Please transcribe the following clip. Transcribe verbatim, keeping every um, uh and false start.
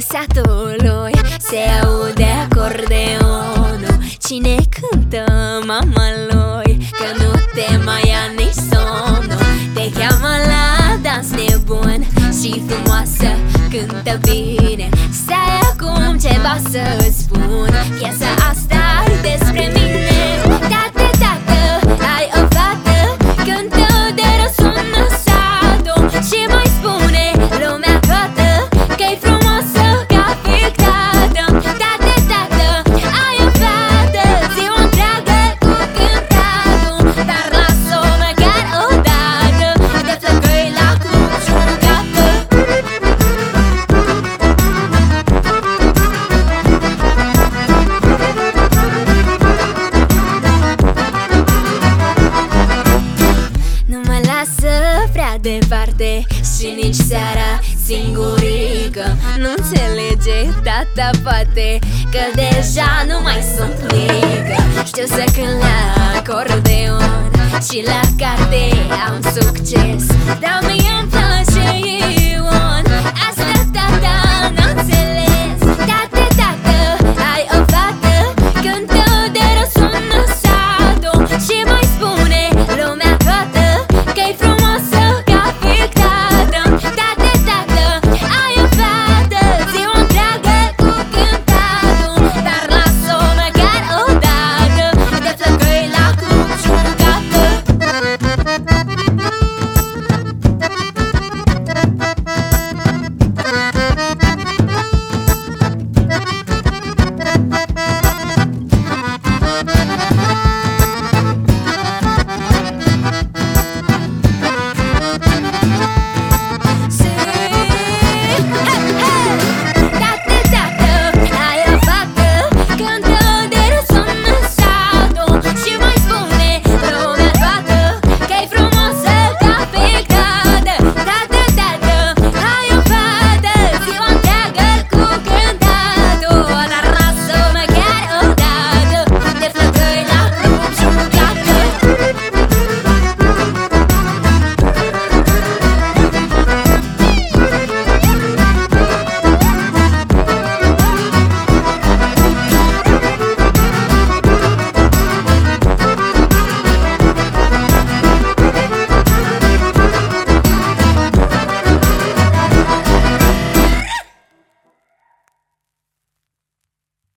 satului se aude acordeonul. Cine cântă, mama lui, că nu te mai ia nici somnul. Te cheamă la dans nebun și frumoasă, cântă bine. Stai acum, ceva să-ți spun, piesa asta e despre mine. Tată, tată, ai o fată, cântă de răsună satul și mai spune lumea toată că-i frumoasă ca pictată. Tată, tată, ai o fată, ziua întreagă cu cântatul, dar las-o măcar odată de flăcăi la club jucată. Nu mă lasă prea departe și nici seara singurică. Nu înțelege, tata, poate că deja nu mai sunt mică. Știu să cânt la acordeon și la carte am succes, dar mie îmi place Ion. Asta, tata, n-înțelege.